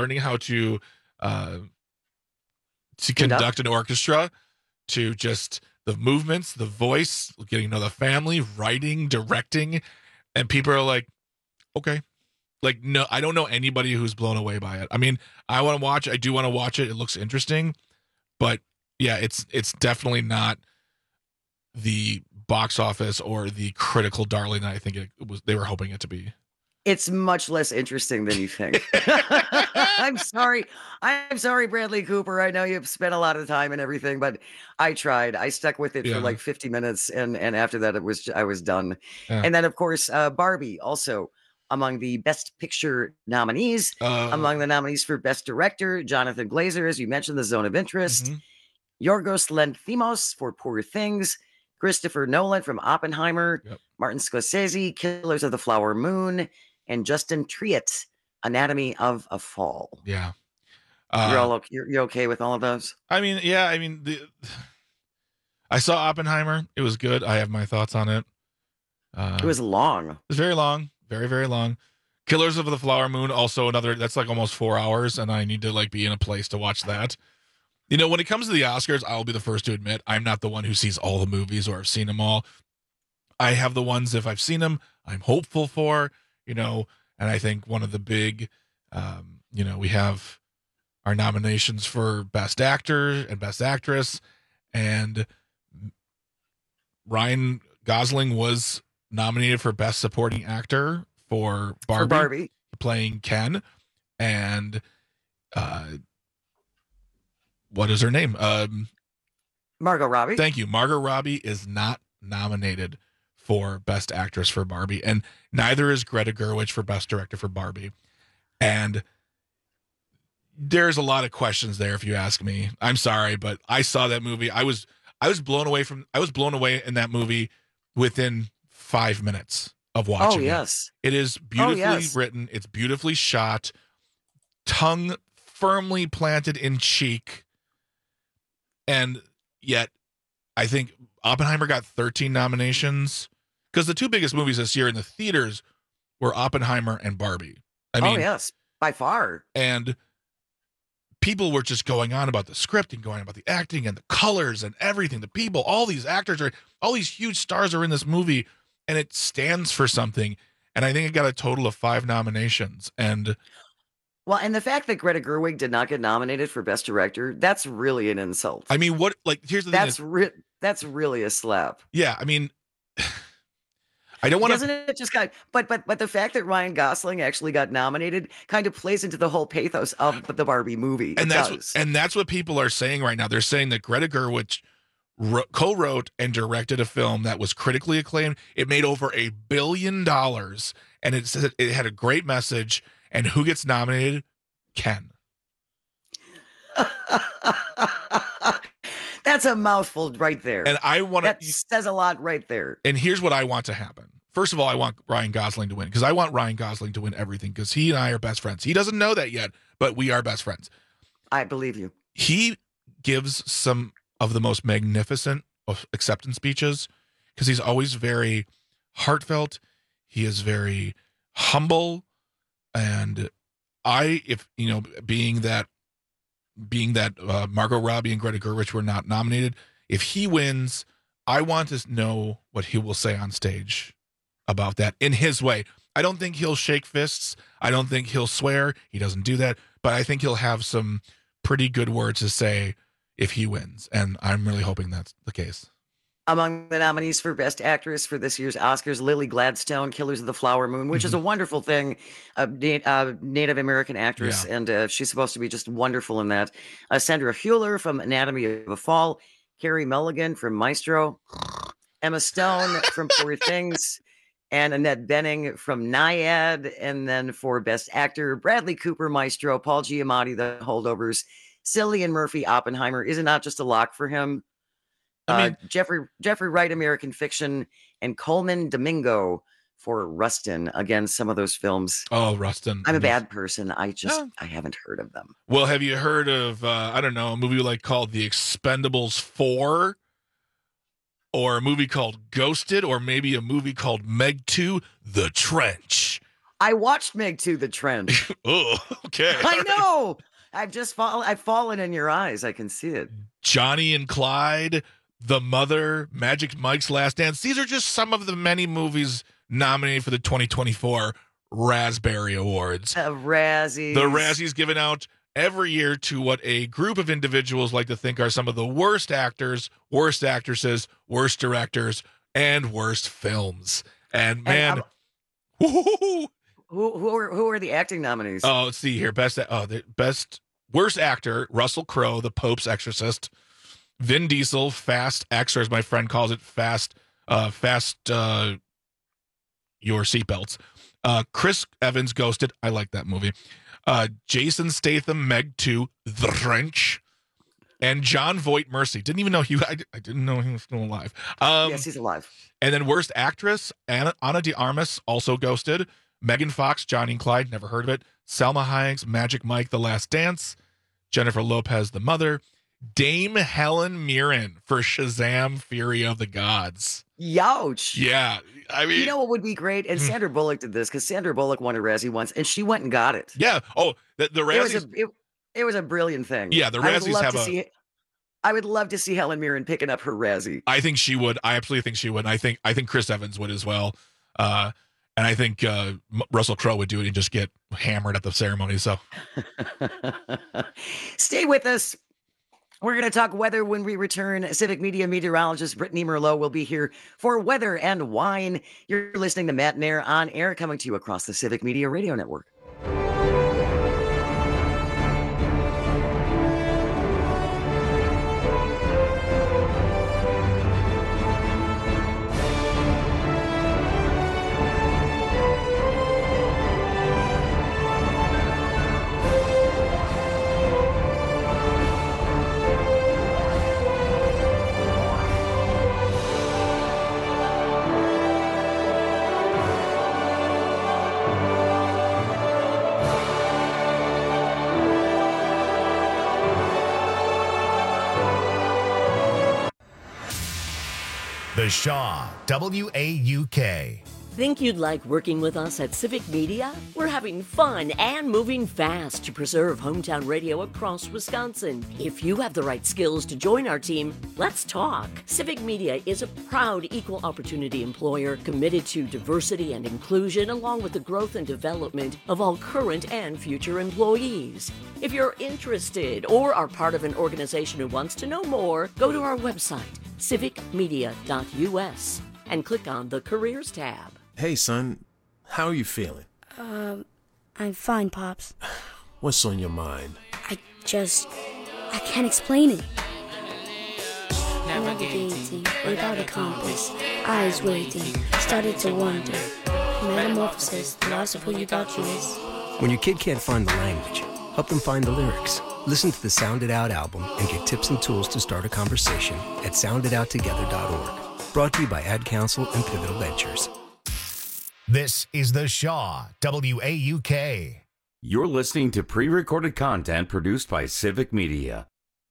conduct an orchestra to just the movements, the voice, getting to know the family, writing, directing, and people are like, okay. Like, no, I don't know anybody who's blown away by it. I mean, I want to watch. I do want to watch it. It looks interesting, but yeah, it's definitely not the box office or the critical darling that I think it was. They were hoping it to be. It's much less interesting than you think. I'm sorry, Bradley Cooper. I know you've spent a lot of time and everything, but I tried. I stuck with it for like 50 minutes, and after that, I was done. Yeah. And then, of course, Barbie also among the Best Picture nominees. Among the nominees for Best Director, Jonathan Glazer, as you mentioned, The Zone of Interest. Yorgos Lanthimos for Poor Things. Christopher Nolan from Oppenheimer. Martin Scorsese, Killers of the Flower Moon. And Justin Triet, Anatomy of a Fall. Yeah. You're okay with all of those? I mean, yeah. I mean, I saw Oppenheimer. It was good. I have my thoughts on it. It was long. It was very long. Very, very long. Killers of the Flower Moon, also another, that's like almost 4 hours, and I need to be in a place to watch that. When it comes to the Oscars, I'll be the first to admit I'm not the one who sees all the movies or have seen them all. I have the ones, if I've seen them, I'm hopeful for, and I think one of the big, we have our nominations for Best Actor and Best Actress, and Ryan Gosling was nominated for Best Supporting Actor for Barbie. Playing Ken, and what is her name? Margot Robbie. Thank you. Margot Robbie is not nominated for Best Actress for Barbie, and neither is Greta Gerwig for Best Director for Barbie. And there's a lot of questions there, if you ask me. I'm sorry, but I saw that movie. I was blown away in that movie within 5 minutes of watching. Oh, yes. It is beautifully written. It's beautifully shot. Tongue firmly planted in cheek. And yet, I think Oppenheimer got 13 nominations. Because the two biggest movies this year in the theaters were Oppenheimer and Barbie. I mean, oh, yes, by far. And people were just going on about the script and going on about the acting and the colors and everything. The people, all these actors all these huge stars are in this movie, and it stands for something. And I think it got a total of 5 nominations. And well, and the fact that Greta Gerwig did not get nominated for Best Director, that's really an insult. I mean, here's the thing. That's really a slap. Yeah, I mean, I don't want to. Doesn't it just but the fact that Ryan Gosling actually got nominated kind of plays into the whole pathos of the Barbie movie. And that's what people are saying right now. They're saying that Greta Gerwig co-wrote and directed a film that was critically acclaimed. It made over $1 billion, and it said it had a great message. And who gets nominated? Ken. That's a mouthful right there. And that says a lot right there. And here's what I want to happen. First of all, I want Ryan Gosling to win, because I want Ryan Gosling to win everything, because he and I are best friends. He doesn't know that yet, but we are best friends. I believe you. He gives some of the most magnificent acceptance speeches, because he's always very heartfelt. He is very humble. And being that Margot Robbie and Greta Gerwig were not nominated, if he wins, I want to know what he will say on stage about that in his way. I don't think he'll shake fists. I don't think he'll swear. He doesn't do that. But I think he'll have some pretty good words to say if he wins. And I'm really hoping that's the case. Among the nominees for Best Actress for this year's Oscars, Lily Gladstone, Killers of the Flower Moon, which is a wonderful thing, a Native American actress, and she's supposed to be just wonderful in that. Sandra Hüller from Anatomy of a Fall, Carey Mulligan from Maestro, Emma Stone from Poor Things, and Annette Bening from Nyad. And then for Best Actor, Bradley Cooper, Maestro, Paul Giamatti, The Holdovers, Cillian Murphy, Oppenheimer. Is it not just a lock for him? Jeffrey Wright, American Fiction, and Coleman Domingo for Rustin. Again, some of those films. Oh, Rustin. I'm a bad person. I haven't heard of them. Well, have you heard of, a movie called The Expendables 4? Or a movie called Ghosted? Or maybe a movie called Meg 2, The Trench? I watched Meg 2, The Trench. Oh, okay. I know. I've fallen in your eyes. I can see it. Johnny and Clyde, The Mother, Magic Mike's Last Dance. These are just some of the many movies nominated for the 2024 Raspberry Awards. The Razzies. The Razzies given out every year to what a group of individuals like to think are some of the worst actors, worst actresses, worst directors, and worst films. And man, who are the acting nominees? Oh, let's see here. Worst actor, Russell Crowe, The Pope's Exorcist. Vin Diesel, Fast X, or as my friend calls it, Fast Your Seatbelts. Chris Evans, Ghosted. I like that movie. Jason Statham, Meg 2, The Trench. And John Voight, Mercy. Didn't even know I didn't know he was still alive. Yes, he's alive. And then worst actress, Ana de Armas, also Ghosted. Megan Fox, Johnny and Clyde, never heard of it. Selma Hayek's Magic Mike, The Last Dance. Jennifer Lopez, The Mother. Dame Helen Mirren for Shazam! Fury of the Gods. Youch. Yeah, I mean, you know what would be great? And Sandra Bullock did this, because Sandra Bullock won a Razzie once, and she went and got it. Yeah. Oh, the Razzies. It was a brilliant thing. Yeah, the Razzies I would love to see Helen Mirren picking up her Razzie. I think she would. I absolutely think she would. I think Chris Evans would as well. And I think Russell Crowe would do it and just get hammered at the ceremony. So stay with us. We're going to talk weather when we return. Civic Media meteorologist Brittany Merlot will be here for Weather and Wine. You're listening to Matt Nair on air, coming to you across the Civic Media Radio Network. The Shaw, WAUK. Think you'd like working with us at Civic Media? We're having fun and moving fast to preserve hometown radio across Wisconsin. If you have the right skills to join our team, let's talk. Civic Media is a proud equal opportunity employer committed to diversity and inclusion, along with the growth and development of all current and future employees. If you're interested or are part of an organization who wants to know more, go to our website, civicmedia.us, and click on the Careers tab. Hey, son, how are you feeling? I'm fine, Pops. What's on your mind? I can't explain it. Navigating without a compass, eyes waiting, started to wonder. Metamorphosis, the loss of who you thought you was. When your kid can't find the language, help them find the lyrics. Listen to the Sound It Out album and get tips and tools to start a conversation at sounditouttogether.org. Brought to you by Ad Council and Pivotal Ventures. This is The Shaw, WAUK. You're listening to pre-recorded content produced by Civic Media.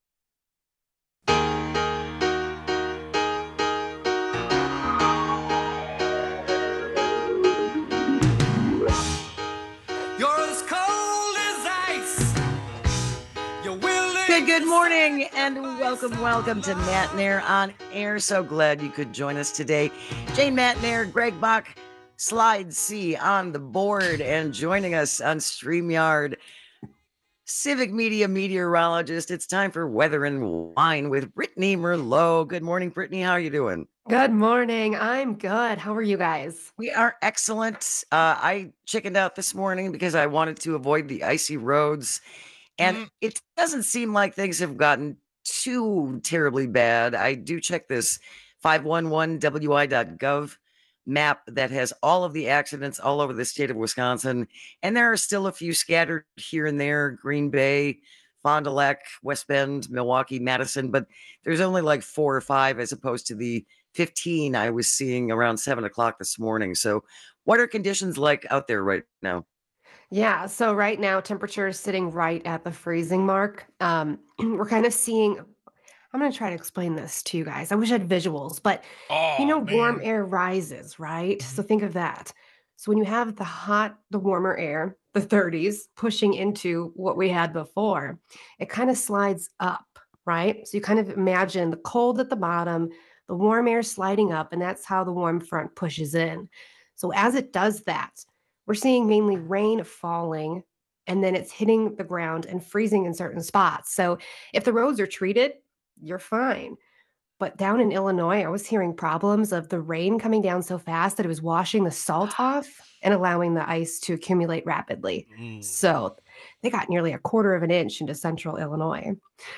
Good morning and welcome to Matt Nair on Air. So glad you could join us today. Jane Matt Nair, Greg Bach, Slide C on the board, and joining us on StreamYard, Civic Media meteorologist. It's time for Weather and Wine with Brittany Merlot. Good morning, Brittany. How are you doing? Good morning. I'm good. How are you guys? We are excellent. I chickened out this morning because I wanted to avoid the icy roads. And it doesn't seem like things have gotten too terribly bad. I do check this 511wi.gov map that has all of the accidents all over the state of Wisconsin. And there are still a few scattered here and there, Green Bay, Fond du Lac, West Bend, Milwaukee, Madison. But there's only like 4 or 5 as opposed to the 15 I was seeing around 7 o'clock this morning. So what are conditions like out there right now? Yeah, so right now temperature is sitting right at the freezing mark. We're kind of seeing, I'm going to try to explain this to you guys. I wish I had visuals, but warm air rises, right? So think of that. So when you have the warmer air, the 30s, pushing into what we had before, it kind of slides up, right? So you kind of imagine the cold at the bottom, the warm air sliding up, and that's how the warm front pushes in. So as it does that, we're seeing mainly rain falling, and then it's hitting the ground and freezing in certain spots. So if the roads are treated, you're fine. But down in Illinois, I was hearing problems of the rain coming down so fast that it was washing the salt off and allowing the ice to accumulate rapidly. So they got nearly 1/4 of an inch into central Illinois.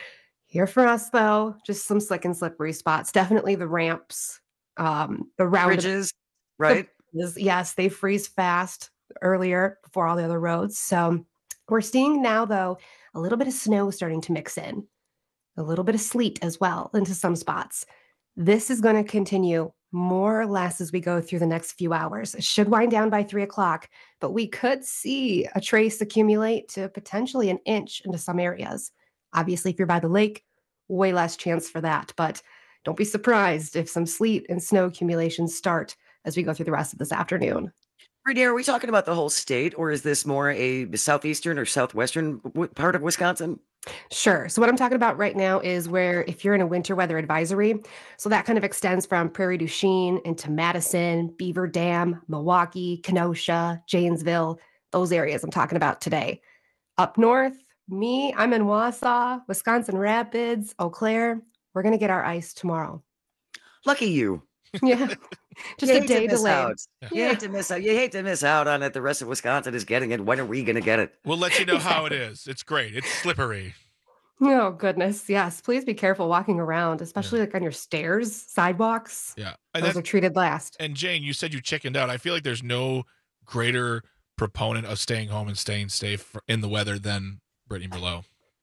Here for us, though, just some slick and slippery spots. Definitely the ramps, the bridges, right? Yes, they freeze fast earlier before all the other roads. So we're seeing now, though, a little bit of snow starting to mix in, a little bit of sleet as well into some spots. This is going to continue more or less as we go through the next few hours. It should wind down by 3 o'clock, but we could see a trace accumulate to potentially an inch into some areas. Obviously, if you're by the lake, way less chance for that, but don't be surprised if some sleet and snow accumulations start as we go through the rest of this afternoon. Brittany, are we talking about the whole state, or is this more a southeastern or southwestern part of Wisconsin? Sure. So what I'm talking about right now is where if you're in a winter weather advisory, so that kind of extends from Prairie du Chien into Madison, Beaver Dam, Milwaukee, Kenosha, Janesville, those areas I'm talking about today. Up north, I'm in Wausau, Wisconsin Rapids, Eau Claire. We're going to get our ice tomorrow. Lucky you. Yeah. Just a day delayed. You hate to miss out. You hate to miss out on it. The rest of Wisconsin is getting it. When are we going to get it? We'll let you know how it is. It's great. It's slippery. Oh, goodness. Yes. Please be careful walking around, especially like on your stairs, sidewalks. Yeah. Those are treated last. And Jane, you said you chickened out. I feel like there's no greater proponent of staying home and staying safe in the weather than Brittany Merlot.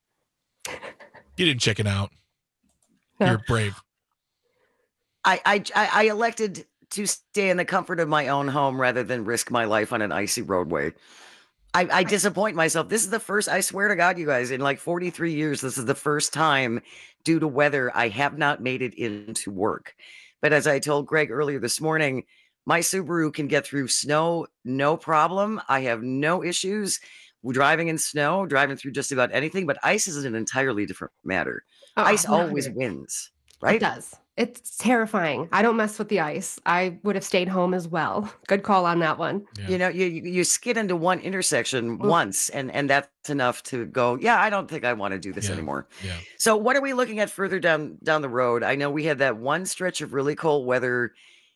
You didn't chicken out. No. You're brave. I elected to stay in the comfort of my own home rather than risk my life on an icy roadway. I disappoint myself. This is the first, I swear to God, you guys, in like 43 years, this is the first time due to weather I have not made it into work. But as I told Greg earlier this morning, my Subaru can get through snow, no problem. I have no issues driving in snow, driving through just about anything. But ice is an entirely different matter. Ice always wins, right? It does. It's terrifying. I don't mess with the ice. I would have stayed home as well. Good call on that one. Yeah. You know, you skid into one intersection once, and that's enough to go, yeah, I don't think I want to do this anymore. Yeah. So what are we looking at further down the road? I know we had that one stretch of really cold weather.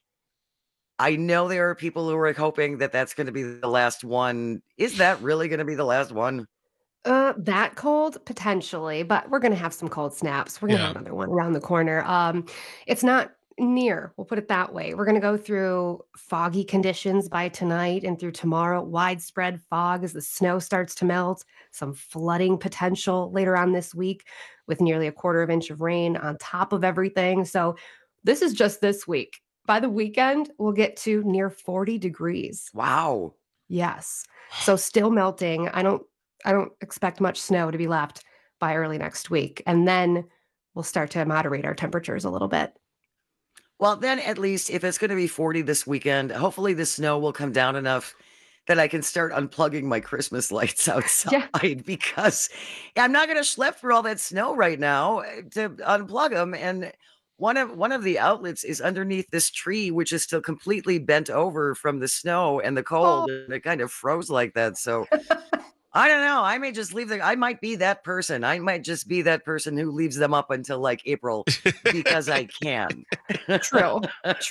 I know there are people who are hoping that that's going to be the last one. Is that really going to be the last one? That cold potentially, but we're gonna have some cold snaps. We're gonna have another one around the corner. It's not near, we'll put it that way. We're gonna go through foggy conditions by tonight and through tomorrow. Widespread fog as the snow starts to melt. Some flooding potential later on this week with nearly a 1/4 inch of rain on top of everything. So this is just this week. By the weekend, we'll get to near 40 degrees. Wow. Yes. So still melting. I don't expect much snow to be left by early next week. And then we'll start to moderate our temperatures a little bit. Well, then at least if it's going to be 40 this weekend, hopefully the snow will come down enough that I can start unplugging my Christmas lights outside because I'm not going to schlep through all that snow right now to unplug them. And one of the outlets is underneath this tree, which is still completely bent over from the snow and the cold. And it kind of froze like that. So I don't know. I may just I might be that person. I might just be that person who leaves them up until like April because I can. True.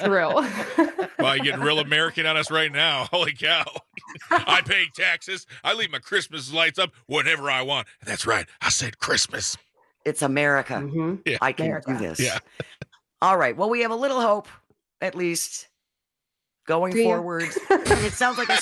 Wow, you're getting real American on us right now. Holy cow. I pay taxes. I leave my Christmas lights up whenever I want. That's right. I said Christmas. It's America. Mm-hmm. Yeah. I can do this. Yeah. All right. Well, we have a little hope, at least. Going forward, it sounds like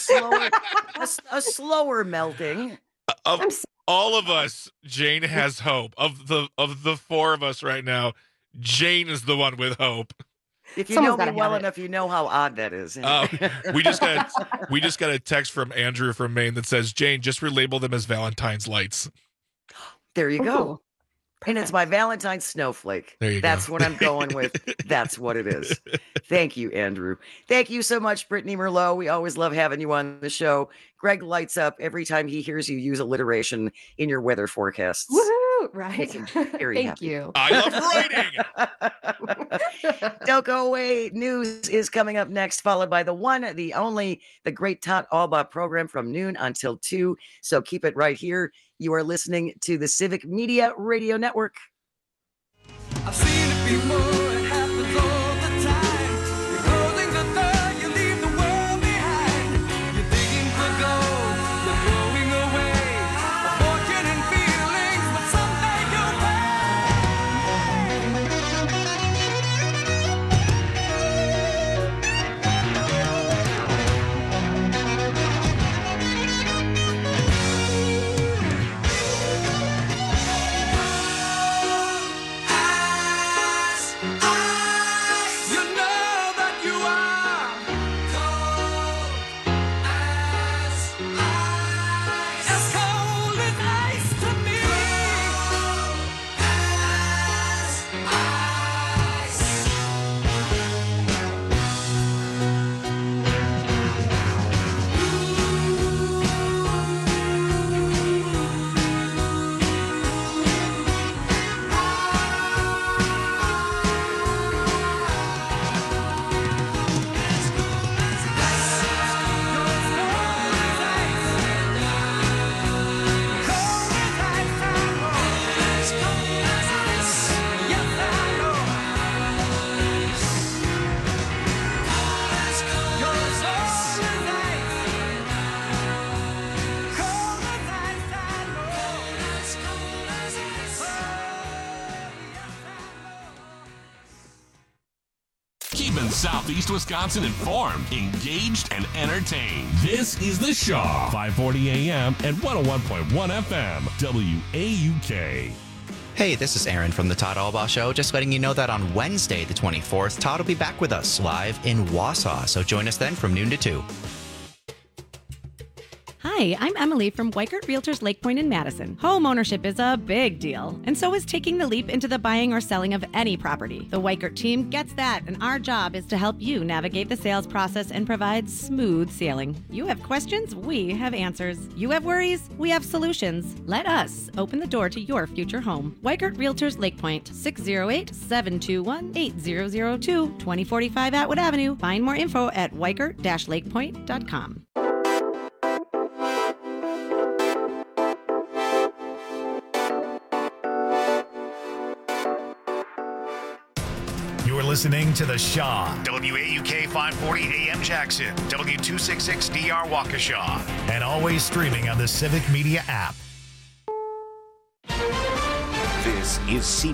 a slower melting. Of all of us, Jane has hope. Of the four of us right now, Jane is the one with hope. If you know me well enough, you know how odd that is. We just got a text from Andrew from Maine that says, Jane, just relabel them as Valentine's lights. There you go. And it's my Valentine's snowflake. There you go. That's what I'm going with. That's what it is. Thank you, Andrew. Thank you so much, Brittany Merlot. We always love having you on the show. Greg lights up every time he hears you use alliteration in your weather forecasts. Woohoo! Right. Thank you. I love writing. Don't go away. News is coming up next, followed by the one, the only, the great Todd Albaugh program from noon until 2. So keep it right here. You are listening to the Civic Media Radio Network. I've seen it before. It happens all the time. You're closing the door. You leave the world behind. You're digging for gold. You're throwing away a fortune and feelings, but someday you'll Southeast Wisconsin informed, engaged, and entertained. This is The Shaw, 540 AM and 101.1 FM, WAUK. Hey, this is Aaron from the Todd Albaugh Show. Just letting you know that on Wednesday, the 24th, Todd will be back with us live in Wausau. So join us then from noon to 2. Hi, Hi, I'm Emily from Weikert Realtors Lake Point in Madison. Home ownership is a big deal, and so is taking the leap into the buying or selling of any property. The Weikert team gets that, and our job is to help you navigate the sales process and provide smooth sailing. You have questions, we have answers. You have worries, we have solutions. Let us open the door to your future home. Weikert Realtors Lake Point, 608-721-8002, 2045 Atwood Avenue. Find more info at weikert-lakepoint.com. You're listening to The Shaw, WAUK 540 AM Jackson, W266DR Waukesha, and always streaming on the Civic Media app. This is